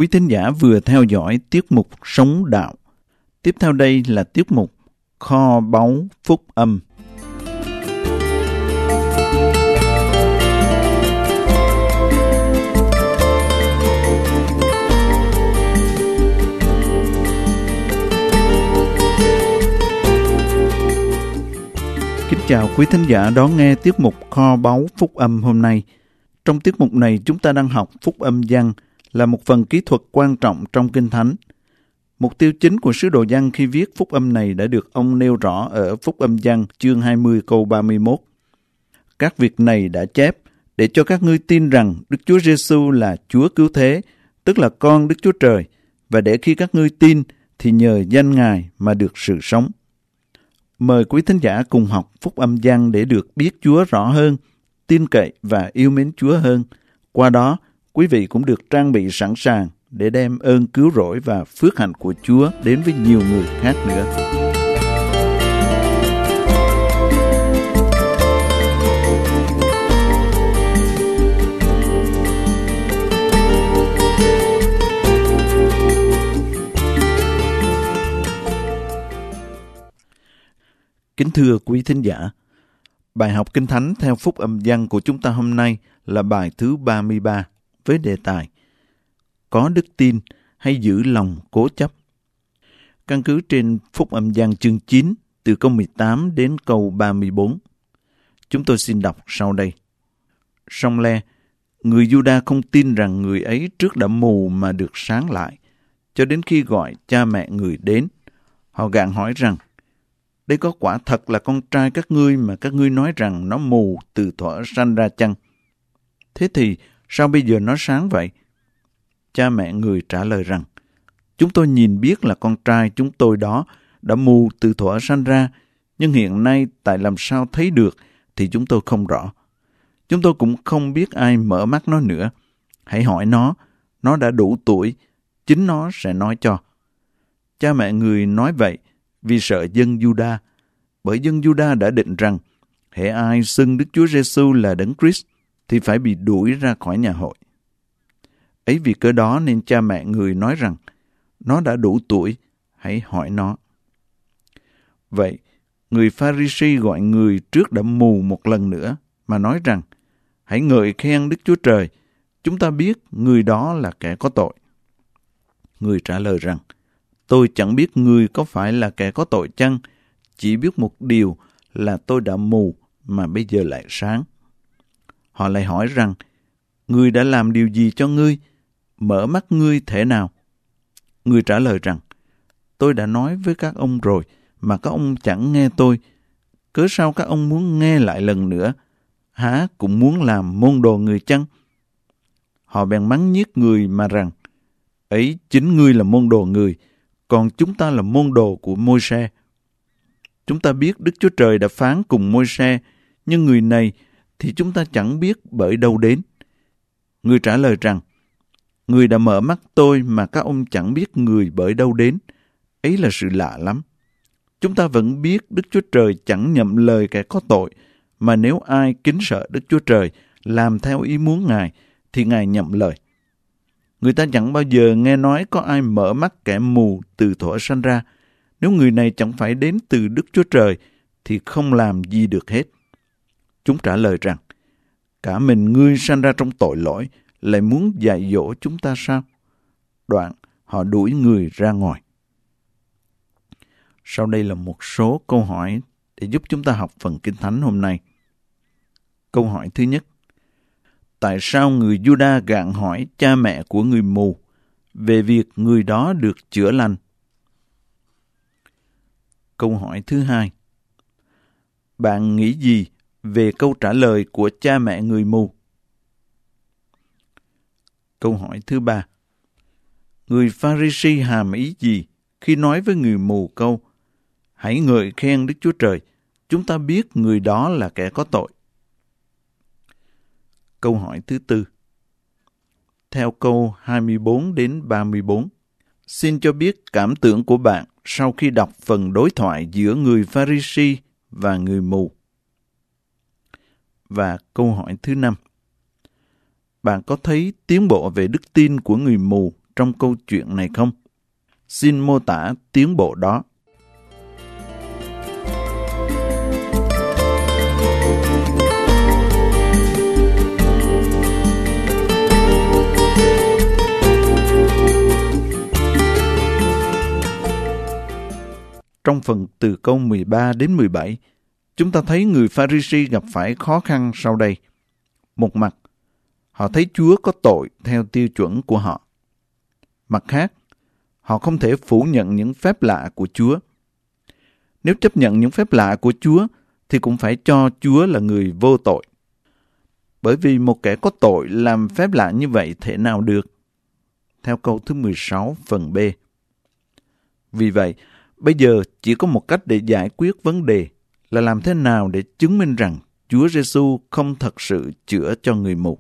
Quý thính giả vừa theo dõi tiết mục Sống Đạo. Tiếp theo đây là tiết mục Kho báu phúc âm. Kính chào quý thính giả đón nghe tiết mục Kho báu phúc âm hôm nay. Trong tiết mục này chúng ta đang học phúc âm Giăng, là một phần kỹ thuật quan trọng trong Kinh Thánh. Mục tiêu chính của sứ đồ Giăng khi viết phúc âm này đã được ông nêu rõ ở phúc âm Giăng chương 20 câu 31. Các việc này đã chép để cho các ngươi tin rằng Đức Chúa Giêsu là Chúa cứu thế, tức là con Đức Chúa Trời, và để khi các ngươi tin thì nhờ danh Ngài mà được sự sống. Mời quý thính giả cùng học phúc âm Giăng để được biết Chúa rõ hơn, tin cậy và yêu mến Chúa hơn. Qua đó, quý vị cũng được trang bị sẵn sàng để đem ơn cứu rỗi và phước hạnh của Chúa đến với nhiều người khác nữa. Kính thưa quý thính giả, bài học Kinh Thánh theo phúc âm Giăng của chúng ta hôm nay là bài thứ 33 với đề tài Có đức tin hay giữ lòng cố chấp. Căn cứ trên phúc âm Giăng chương 9 từ câu 18 đến câu 34. Chúng tôi xin đọc sau đây. Song le, người Giu-đa không tin rằng người ấy trước đã mù mà được sáng lại, cho đến khi gọi cha mẹ người đến. Họ gạn hỏi rằng, đây có quả thật là con trai các ngươi mà các ngươi nói rằng nó mù từ thuở sanh ra chăng? Thế thì sao bây giờ nó sáng vậy? Cha mẹ người trả lời rằng, chúng tôi nhìn biết là con trai chúng tôi đó đã mù từ thuở sanh ra, nhưng hiện nay tại làm sao thấy được thì chúng tôi không rõ. Chúng tôi cũng không biết ai mở mắt nó nữa. Hãy hỏi nó đã đủ tuổi, chính nó sẽ nói cho. Cha mẹ người nói vậy vì sợ dân Giu-đa, bởi dân Giu-đa đã định rằng hễ ai xưng Đức Chúa Giêsu là Đấng Christ thì phải bị đuổi ra khỏi nhà hội. Ấy vì cớ đó nên cha mẹ người nói rằng nó đã đủ tuổi, hãy hỏi nó. Vậy, người Pha-ri-si gọi người trước đã mù một lần nữa mà nói rằng hãy ngợi khen Đức Chúa Trời, chúng ta biết người đó là kẻ có tội. Người trả lời rằng, tôi chẳng biết người có phải là kẻ có tội chăng, chỉ biết một điều là tôi đã mù mà bây giờ lại sáng. Họ lại hỏi rằng, người đã làm điều gì cho ngươi? Mở mắt ngươi thế nào? Người trả lời rằng, tôi đã nói với các ông rồi mà các ông chẳng nghe tôi. Cớ sao các ông muốn nghe lại lần nữa? Hả, cũng muốn làm môn đồ người chăng? Họ bèn mắng nhiếc người mà rằng, ấy chính ngươi là môn đồ người, còn chúng ta là môn đồ của Môi-se. Chúng ta biết Đức Chúa Trời đã phán cùng Môi-se, nhưng người này thì chúng ta chẳng biết bởi đâu đến. Người trả lời rằng, người đã mở mắt tôi mà các ông chẳng biết người bởi đâu đến. Ấy là sự lạ lắm. Chúng ta vẫn biết Đức Chúa Trời chẳng nhậm lời kẻ có tội, mà nếu ai kính sợ Đức Chúa Trời, làm theo ý muốn Ngài, thì Ngài nhậm lời. Người ta chẳng bao giờ nghe nói có ai mở mắt kẻ mù từ thuở sanh ra. Nếu người này chẳng phải đến từ Đức Chúa Trời, thì không làm gì được hết. Chúng trả lời rằng, cả mình ngươi sanh ra trong tội lỗi, lại muốn dạy dỗ chúng ta sao? Đoạn, họ đuổi người ra ngoài. Sau đây là một số câu hỏi để giúp chúng ta học phần Kinh Thánh hôm nay. Câu hỏi thứ nhất. Tại sao người Giu-đa gạn hỏi cha mẹ của người mù về việc người đó được chữa lành? Câu hỏi thứ hai. Bạn nghĩ gì về câu trả lời của cha mẹ người mù? Câu hỏi thứ ba. Người Pha-ri-si hàm ý gì khi nói với người mù câu hãy ngợi khen Đức Chúa Trời, chúng ta biết người đó là kẻ có tội? Câu hỏi thứ tư. Theo câu 24 đến 34, xin cho biết cảm tưởng của bạn sau khi đọc phần đối thoại giữa người Pha-ri-si và người mù. Và câu hỏi thứ 5. Bạn có thấy tiến bộ về đức tin của người mù trong câu chuyện này không? Xin mô tả tiến bộ đó. Trong phần từ câu 13 đến 17, chúng ta thấy người Pha-ri-si gặp phải khó khăn sau đây. Một mặt, họ thấy Chúa có tội theo tiêu chuẩn của họ. Mặt khác, họ không thể phủ nhận những phép lạ của Chúa. Nếu chấp nhận những phép lạ của Chúa, thì cũng phải cho Chúa là người vô tội. Bởi vì một kẻ có tội làm phép lạ như vậy thể nào được? Theo câu thứ 16 phần B. Vì vậy, bây giờ chỉ có một cách để giải quyết vấn đề là làm thế nào để chứng minh rằng Chúa Giêsu không thật sự chữa cho người mù.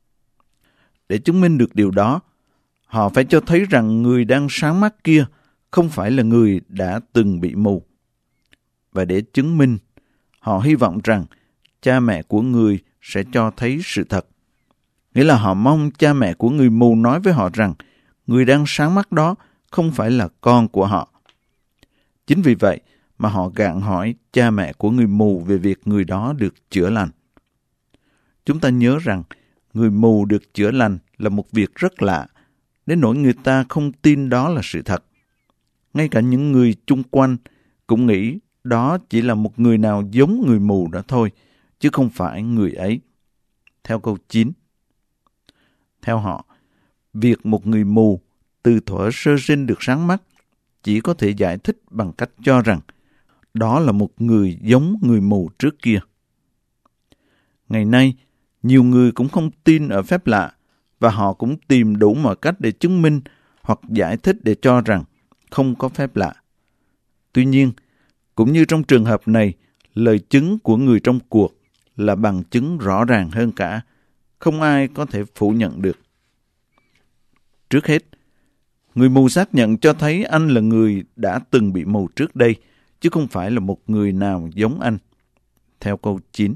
Để chứng minh được điều đó, họ phải cho thấy rằng người đang sáng mắt kia không phải là người đã từng bị mù. Và để chứng minh, họ hy vọng rằng cha mẹ của người sẽ cho thấy sự thật. Nghĩa là họ mong cha mẹ của người mù nói với họ rằng người đang sáng mắt đó không phải là con của họ. Chính vì vậy mà họ gạn hỏi cha mẹ của người mù về việc người đó được chữa lành. Chúng ta nhớ rằng người mù được chữa lành là một việc rất lạ, đến nỗi người ta không tin đó là sự thật. Ngay cả những người chung quanh cũng nghĩ đó chỉ là một người nào giống người mù đó thôi, chứ không phải người ấy. Theo câu 9. Theo họ, việc một người mù từ thuở sơ sinh được sáng mắt chỉ có thể giải thích bằng cách cho rằng đó là một người giống người mù trước kia. Ngày nay, nhiều người cũng không tin ở phép lạ và họ cũng tìm đủ mọi cách để chứng minh hoặc giải thích để cho rằng không có phép lạ. Tuy nhiên, cũng như trong trường hợp này, lời chứng của người trong cuộc là bằng chứng rõ ràng hơn cả. Không ai có thể phủ nhận được. Trước hết, người mù xác nhận cho thấy anh là người đã từng bị mù trước đây, chứ không phải là một người nào giống anh. Theo câu 9.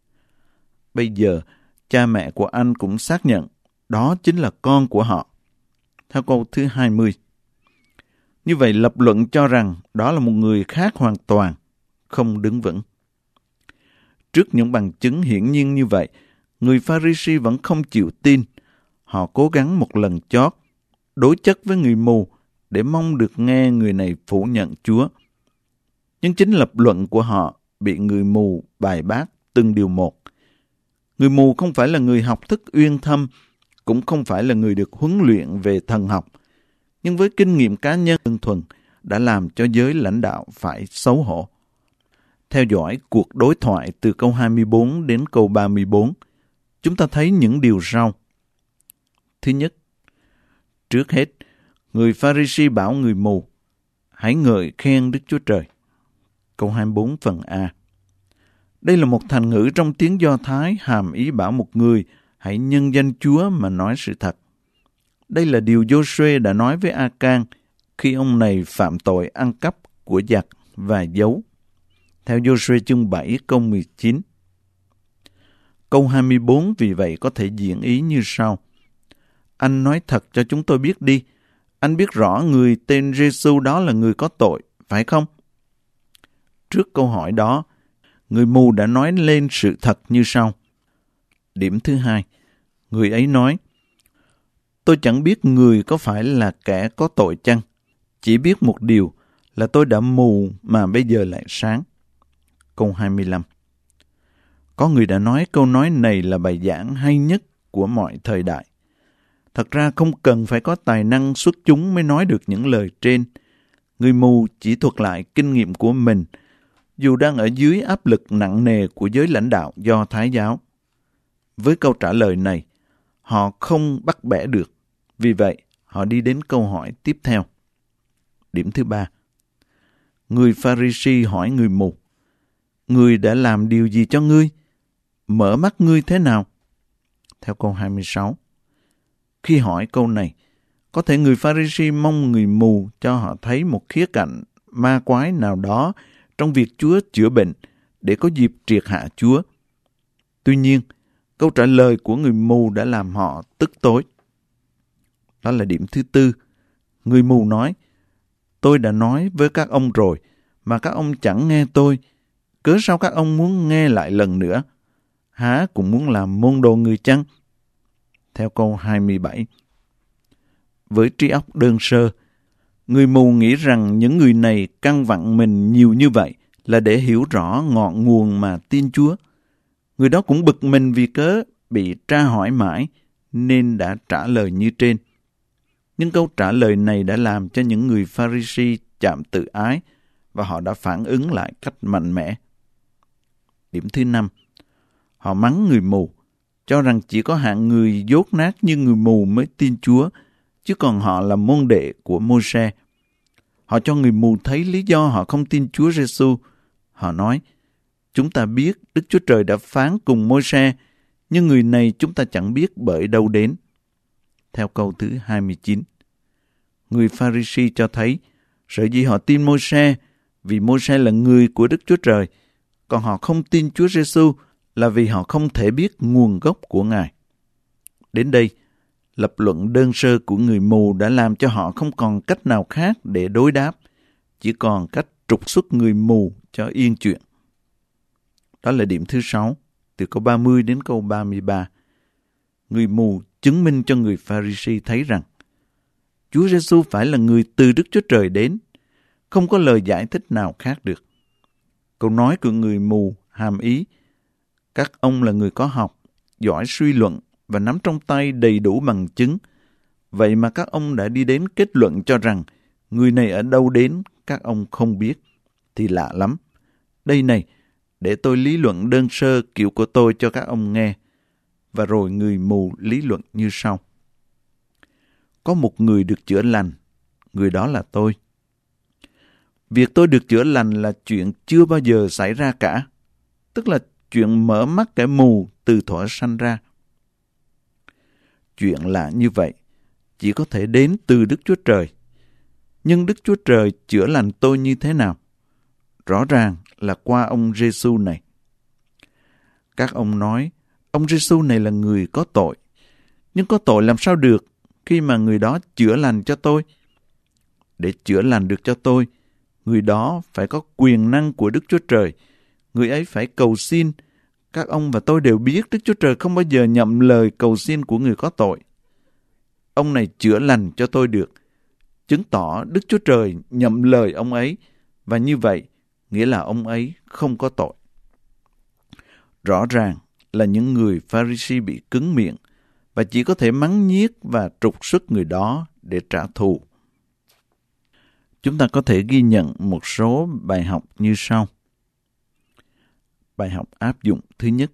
Bây giờ, cha mẹ của anh cũng xác nhận đó chính là con của họ. Theo câu thứ 20. Như vậy lập luận cho rằng đó là một người khác hoàn toàn, không đứng vững. Trước những bằng chứng hiển nhiên như vậy, người Pha-ri-si vẫn không chịu tin. Họ cố gắng một lần chót, đối chất với người mù để mong được nghe người này phủ nhận Chúa. Nhưng chính lập luận của họ bị người mù bài bác từng điều một. Người mù không phải là người học thức uyên thâm, cũng không phải là người được huấn luyện về thần học, nhưng với kinh nghiệm cá nhân đơn thuần đã làm cho giới lãnh đạo phải xấu hổ. Theo dõi cuộc đối thoại từ câu 24 đến câu 34, chúng ta thấy những điều sau. Thứ nhất, trước hết, người Pha-ri-si bảo người mù, hãy ngợi khen Đức Chúa Trời. Câu 24 phần A. Đây là một thành ngữ trong tiếng Do Thái hàm ý bảo một người hãy nhân danh Chúa mà nói sự thật. Đây là điều Giô-suê đã nói với A-can khi ông này phạm tội ăn cắp của giặc và giấu. Theo Giô-suê chương 7 câu 19. Câu 24 vì vậy có thể diễn ý như sau. Anh nói thật cho chúng tôi biết đi. Anh biết rõ người tên Giê-xu đó là người có tội, phải không? Trước câu hỏi đó, người mù đã nói lên sự thật như sau. Điểm thứ hai, người ấy nói, tôi chẳng biết người có phải là kẻ có tội chăng? Chỉ biết một điều là tôi đã mù mà bây giờ lại sáng. Câu 25. Có người đã nói câu nói này là bài giảng hay nhất của mọi thời đại. Thật ra không cần phải có tài năng xuất chúng mới nói được những lời trên. Người mù chỉ thuật lại kinh nghiệm của mình, dù đang ở dưới áp lực nặng nề của giới lãnh đạo Do Thái giáo. Với câu trả lời này, họ không bắt bẻ được. Vì vậy, họ đi đến câu hỏi tiếp theo. Điểm thứ ba. Người Pha-ri-si hỏi người mù, người đã làm điều gì cho ngươi? Mở mắt ngươi thế nào? Theo câu 26. Khi hỏi câu này, có thể người Pha-ri-si mong người mù cho họ thấy một khía cạnh ma quái nào đó trong việc Chúa chữa bệnh để có dịp triệt hạ Chúa. Tuy nhiên, câu trả lời của người mù đã làm họ tức tối. Đó là điểm thứ tư. Người mù nói, tôi đã nói với các ông rồi, mà các ông chẳng nghe tôi. Cớ sao các ông muốn nghe lại lần nữa? Há cũng muốn làm môn đồ người chăng? Theo câu 27. Với trí óc đơn sơ, người mù nghĩ rằng những người này căn vặn mình nhiều như vậy là để hiểu rõ ngọn nguồn mà tin Chúa. Người đó cũng bực mình vì cớ bị tra hỏi mãi, nên đã trả lời như trên. Nhưng câu trả lời này đã làm cho những người Pha-ri-si chạm tự ái, và họ đã phản ứng lại cách mạnh mẽ. Điểm thứ 5. Họ mắng người mù, cho rằng chỉ có hạng người dốt nát như người mù mới tin Chúa, chứ còn họ là môn đệ của Môi-se. Họ cho người mù thấy lý do họ không tin Chúa Giê-xu. Họ nói, chúng ta biết Đức Chúa Trời đã phán cùng Môi-se, nhưng người này chúng ta chẳng biết bởi đâu đến. Theo câu thứ 29. Người Pha-ri-si cho thấy, sở dĩ họ tin Môi-se, vì Môi-se là người của Đức Chúa Trời, còn họ không tin Chúa Giê-xu là vì họ không thể biết nguồn gốc của Ngài. Đến đây, lập luận đơn sơ của người mù đã làm cho họ không còn cách nào khác để đối đáp, chỉ còn cách trục xuất người mù cho yên chuyện. Đó là điểm thứ 6, từ câu 30 đến câu 33. Người mù chứng minh cho người Pha-ri-si thấy rằng Chúa Giê-xu phải là người từ Đức Chúa Trời đến, không có lời giải thích nào khác được. Câu nói của người mù hàm ý, các ông là người có học, giỏi suy luận và nắm trong tay đầy đủ bằng chứng. Vậy mà các ông đã đi đến kết luận cho rằng người này ở đâu đến các ông không biết, thì lạ lắm. Đây này, để tôi lý luận đơn sơ kiểu của tôi cho các ông nghe. Và rồi người mù lý luận như sau. Có một người được chữa lành, người đó là tôi. Việc tôi được chữa lành là chuyện chưa bao giờ xảy ra cả, tức là chuyện mở mắt kẻ mù từ thuở sanh ra. Chuyện lạ như vậy chỉ có thể đến từ Đức Chúa Trời. Nhưng Đức Chúa Trời chữa lành tôi như thế nào? Rõ ràng là qua ông Giê-xu này. Các ông nói, ông Giê-xu này là người có tội. Nhưng có tội làm sao được khi mà người đó chữa lành cho tôi? Để chữa lành được cho tôi, người đó phải có quyền năng của Đức Chúa Trời. Người ấy phải cầu xin. Các ông và tôi đều biết Đức Chúa Trời không bao giờ nhậm lời cầu xin của người có tội. Ông này chữa lành cho tôi được, chứng tỏ Đức Chúa Trời nhậm lời ông ấy, và như vậy nghĩa là ông ấy không có tội. Rõ ràng là những người Pha-ri-si bị cứng miệng và chỉ có thể mắng nhiếc và trục xuất người đó để trả thù. Chúng ta có thể ghi nhận một số bài học như sau. Bài học áp dụng thứ nhất.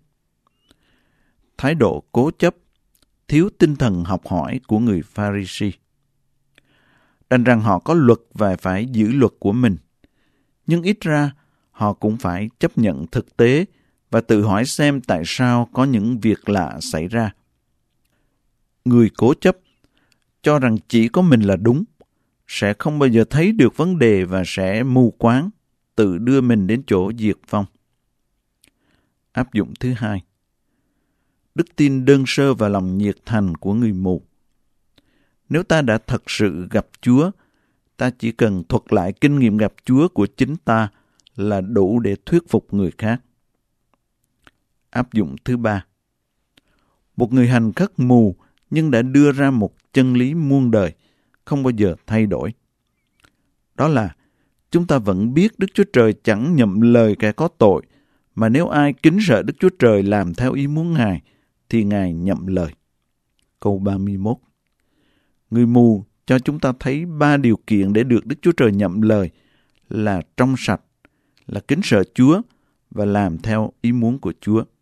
Thái độ cố chấp, thiếu tinh thần học hỏi của người Pha-ri-si. Đành rằng họ có luật và phải giữ luật của mình, nhưng ít ra họ cũng phải chấp nhận thực tế và tự hỏi xem tại sao có những việc lạ xảy ra. Người cố chấp cho rằng chỉ có mình là đúng, sẽ không bao giờ thấy được vấn đề và sẽ mù quáng, tự đưa mình đến chỗ diệt vong. Áp dụng thứ hai. Đức tin đơn sơ và lòng nhiệt thành của người mù. Nếu ta đã thật sự gặp Chúa, ta chỉ cần thuật lại kinh nghiệm gặp Chúa của chính ta là đủ để thuyết phục người khác. Áp dụng thứ ba. Một người hành khất mù nhưng đã đưa ra một chân lý muôn đời, không bao giờ thay đổi. Đó là chúng ta vẫn biết Đức Chúa Trời chẳng nhậm lời kẻ có tội, mà nếu ai kính sợ Đức Chúa Trời làm theo ý muốn Ngài, thì Ngài nhậm lời. Câu 31. Người mù cho chúng ta thấy 3 điều kiện để được Đức Chúa Trời nhậm lời là trong sạch, là kính sợ Chúa và làm theo ý muốn của Chúa.